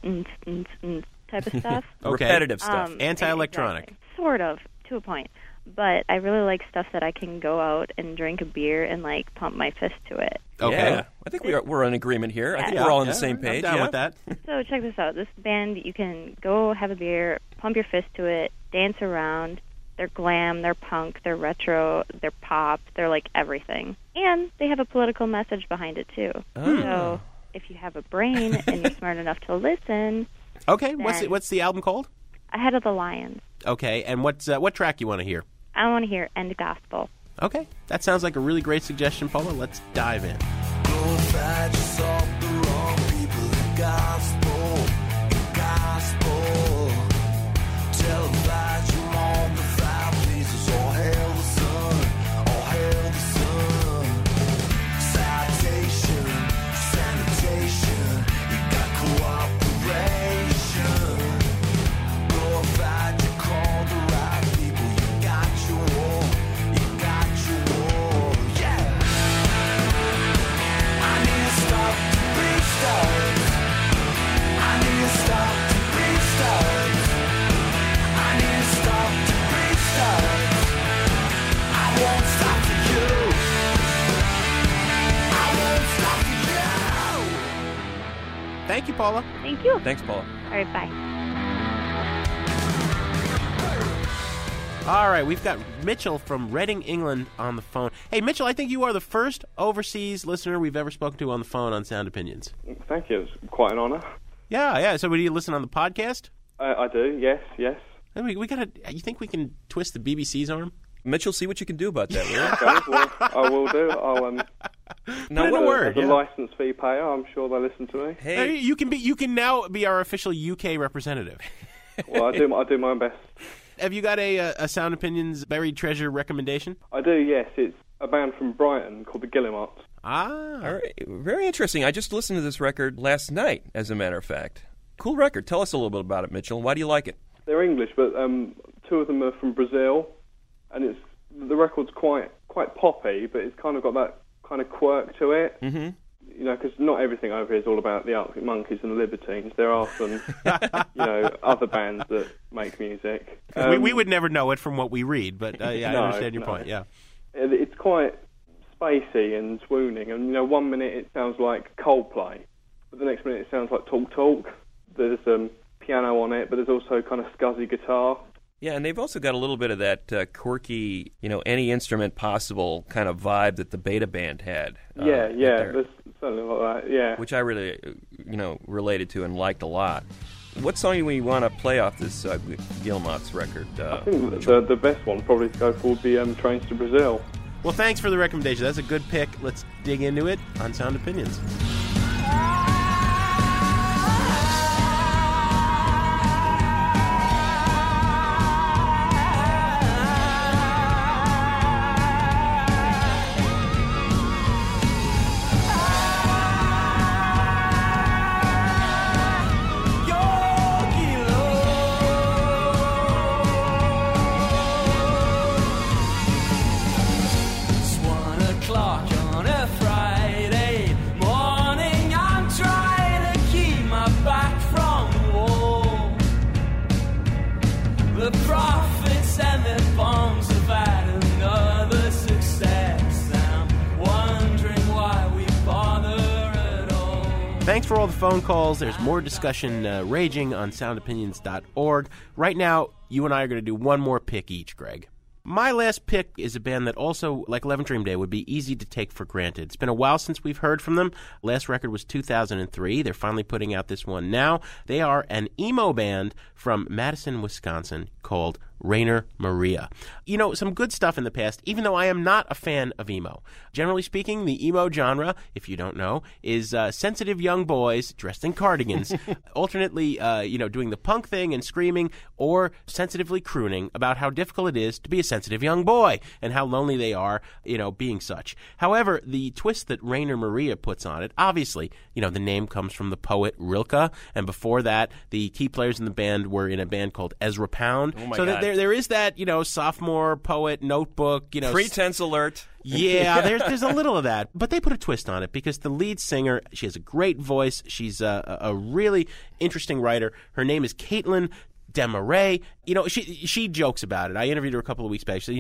type of stuff. Okay. Repetitive stuff. Anti-electronic. Exactly. Sort of, to a point. But I really like stuff that I can go out and drink a beer and, like, pump my fist to it. Okay. Yeah. I think we're in agreement here. Yeah. I think we're all on the same page. I'm down with that. So check this out. This band, you can go have a beer, pump your fist to it, dance around. They're glam, they're punk, they're retro, they're pop, they're, like, everything. And they have a political message behind it, too. Oh. So if you have a brain and you're smart enough to listen... Okay. What's the album called? Ahead of the Lions. Okay. And what track you want to hear? I want to hear End Gospel. Okay. That sounds like a really great suggestion, Paula. Let's dive in. Glorify yourself, the wrong people, the gospel. Televise you on the fireplaces, all hail the sun, all hail the sun. Citation, sanitation, you got cooperation. Glorified, you call the right people, you got your war, yeah. I need to stop the big stars. Paula. Thank you. Thanks, Paula. All right, bye. All right, we've got Mitchell from Reading, England on the phone. Hey, Mitchell, I think you are the first overseas listener we've ever spoken to on the phone on Sound Opinions. Thank you. It's quite an honour. Yeah. So, do you listen on the podcast? I do. Yes. We gotta. You think we can twist the BBC's arm? Mitchell, see what you can do about that, will you? Okay, well, I will do. I'll Put in a word. As a license fee payer, I'm sure they listen to me. Hey, you can now be our official UK representative. Well, I do my best. Have you got a Sound Opinions buried treasure recommendation? I do. Yes, it's a band from Brighton called the Guillemots. All right. Very interesting. I just listened to this record last night, as a matter of fact. Cool record. Tell us a little bit about it, Mitchell. Why do you like it? They're English, but two of them are from Brazil, and the record's quite poppy, but it's kind of got that kind of quirk to it. Mm-hmm. You know, because not everything over here is all about the Arctic Monkeys and the Libertines. There are some, other bands that make music. We would never know it from what we read, but I understand your point. Yeah, it's quite spacey and swooning, and 1 minute it sounds like Coldplay, but the next minute it sounds like Talk Talk. There's piano on it, but there's also kind of scuzzy guitar. Yeah, and they've also got a little bit of that quirky, any instrument possible kind of vibe that the Beta Band had. There's something like that, yeah. Which I really, related to and liked a lot. What song do we want to play off this Guillemots record? I think the best one probably to go for would be Trains to Brazil. Well, thanks for the recommendation. That's a good pick. Let's dig into it on Sound Opinions. Thanks for all the phone calls. There's more discussion raging on soundopinions.org. Right now, you and I are going to do one more pick each, Greg. My last pick is a band that also, like 11 Dream Day, would be easy to take for granted. It's been a while since we've heard from them. Last record was 2003. They're finally putting out this one now. They are an emo band from Madison, Wisconsin called Rainer Maria. Some good stuff in the past, even though I am not a fan of emo. Generally speaking, the emo genre, if you don't know, is sensitive young boys dressed in cardigans, alternately, doing the punk thing and screaming, or sensitively crooning about how difficult it is to be a sensitive young boy and how lonely they are, being such. However, the twist that Rainer Maria puts on it, obviously, the name comes from the poet Rilke, and before that, the key players in the band were in a band called Ezra Pound. Oh my so God. There is that, sophomore poet notebook, pretense alert. Yeah, there's a little of that. But they put a twist on it because the lead singer, she has a great voice. She's a really interesting writer. Her name is Caitlin Demaray. She jokes about it. I interviewed her a couple of weeks back. She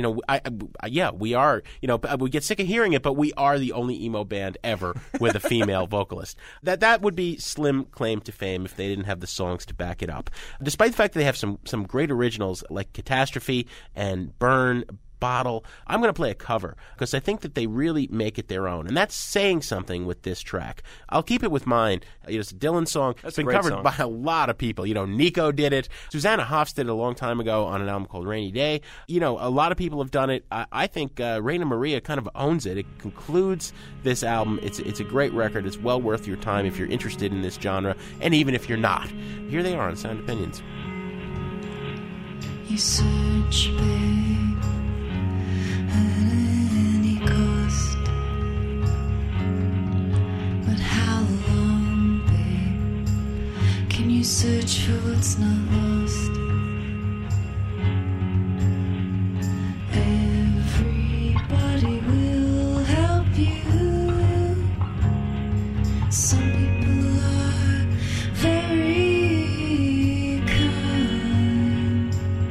said, we are, we get sick of hearing it, but we are the only emo band ever with a female vocalist. That would be slim claim to fame if they didn't have the songs to back it up. Despite the fact that they have some great originals like Catastrophe and Burn, Bottle, I'm going to play a cover because I think that they really make it their own, and that's saying something with this track. I'll keep it with mine. It's a Dylan song. It's been covered by a lot of people. Nico did it. Susanna Hoffs did it a long time ago on an album called Rainy Day. A lot of people have done it. I think Rainer Maria kind of owns it. It concludes this album. It's a great record. It's well worth your time if you're interested in this genre, and even if you're not. Here they are on Sound Opinions. You search, babe, at any cost, but how long, babe, can you search for what's not lost? Everybody will help you. Some people are very kind,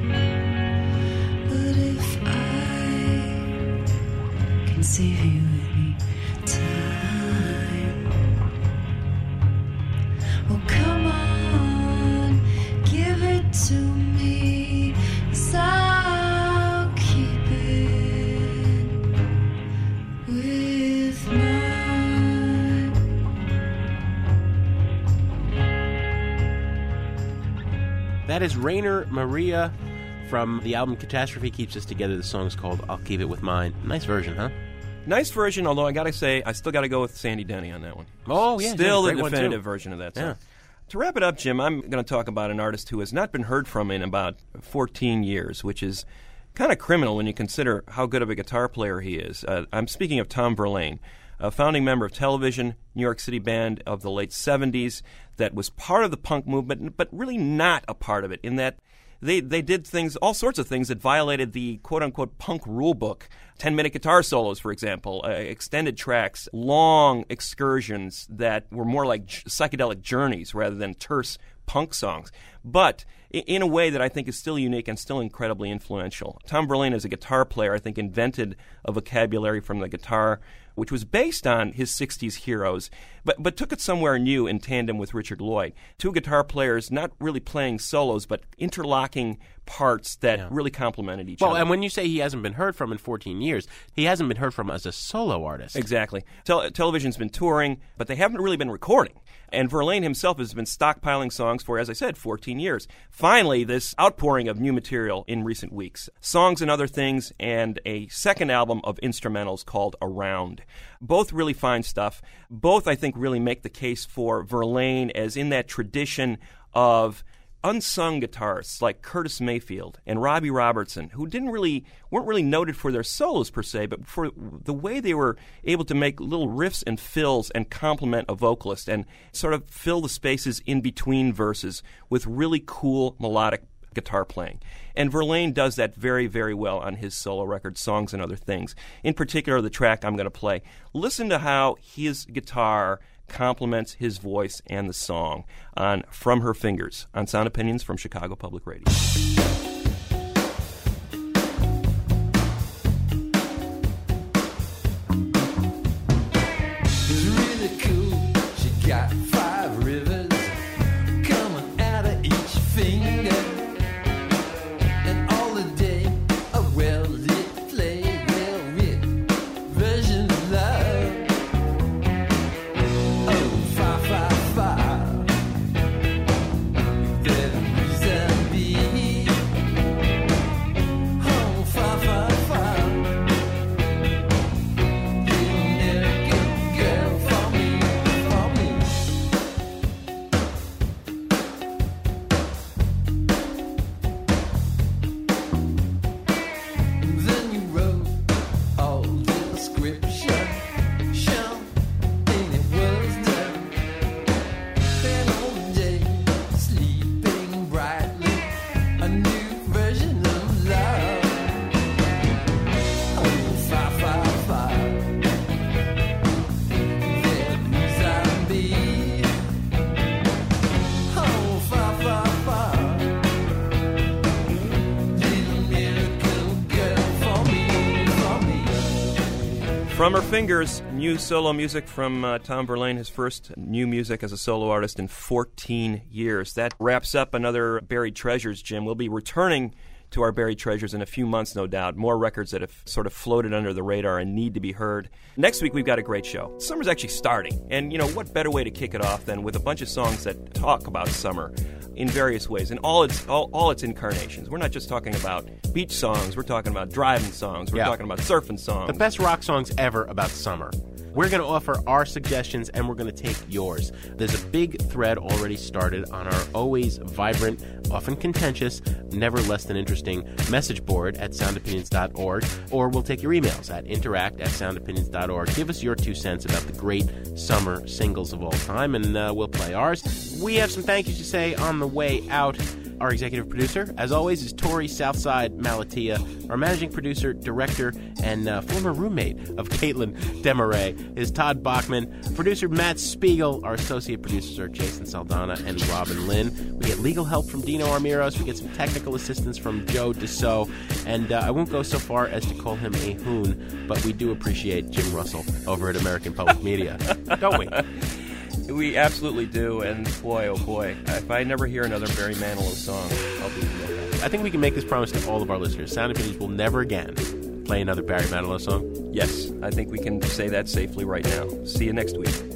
but if I can save you any time, well, come That is Rainer Maria from the album Catastrophe Keeps Us Together. The song's called I'll Keep It With Mine. Nice version, huh? Nice version, although I got to say, I still got to go with Sandy Denny on that one. Oh, yeah. Still the great definitive version of that song. Yeah. To wrap it up, Jim, I'm going to talk about an artist who has not been heard from in about 14 years, which is kind of criminal when you consider how good of a guitar player he is. I'm speaking of Tom Verlaine, a founding member of Television, New York City band of the late 70s that was part of the punk movement, but really not a part of it, in that they did things, all sorts of things that violated the quote-unquote punk rule book. 10-minute guitar solos, for example, extended tracks, long excursions that were more like psychedelic journeys rather than terse punk songs. But in a way that I think is still unique and still incredibly influential. Tom Verlaine, as a guitar player, I think invented a vocabulary from the guitar which was based on his 60s heroes, but took it somewhere new in tandem with Richard Lloyd. Two guitar players not really playing solos, but interlocking parts that really complemented each other. Well, and when you say he hasn't been heard from in 14 years, he hasn't been heard from as a solo artist. Exactly. Television's been touring, but they haven't really been recording. And Verlaine himself has been stockpiling songs for, as I said, 14 years. Finally, this outpouring of new material in recent weeks. Songs and Other Things, and a second album of instrumentals called Around. Both really fine stuff. Both, I think, really make the case for Verlaine as in that tradition of unsung guitarists like Curtis Mayfield and Robbie Robertson, who weren't really noted for their solos per se, but for the way they were able to make little riffs and fills and complement a vocalist and sort of fill the spaces in between verses with really cool melodic guitar playing. And Verlaine does that very, very well on his solo record, Songs and Other Things. In particular, the track I'm going to play. Listen to how his guitar complements his voice and the song on From Her Fingers on Sound Opinions from Chicago Public Radio. It's really cool. She got 5 rivers coming out of each finger. And all the day, a well-lit play, well-written version of love. From Her Fingers, new solo music from Tom Verlaine, his first new music as a solo artist in 14 years. That wraps up another Buried Treasures, Jim. We'll be returning to our Buried Treasures in a few months, no doubt. More records that have sort of floated under the radar and need to be heard. Next week, we've got a great show. Summer's actually starting, and, what better way to kick it off than with a bunch of songs that talk about summer in various ways, in all its incarnations. We're not just talking about beach songs. We're talking about driving songs. We're talking about surfing songs. The best rock songs ever about summer. We're going to offer our suggestions, and we're going to take yours. There's a big thread already started on our always vibrant, often contentious, never less than interesting message board at soundopinions.org, or we'll take your emails at interact@soundopinions.org. Give us your 2 cents about the great summer singles of all time, and we'll play ours. We have some thank yous to say on the way out. Our executive producer, as always, is Tori Southside Malatia. Our managing producer, director, and former roommate of Caitlin Demaray is Todd Bachman. Producer Matt Spiegel. Our associate producers are Jason Saldana and Robin Lynn. We get legal help from Dino Armiros. We get some technical assistance from Joe Dassault. And I won't go so far as to call him a hoon, but we do appreciate Jim Russell over at American Public Media. Don't we? We absolutely do, and boy, oh boy, if I never hear another Barry Manilow song, I'll be real happy. I think we can make this promise to all of our listeners. Sound Opinions will never again play another Barry Manilow song. Yes, I think we can say that safely right now. See you next week.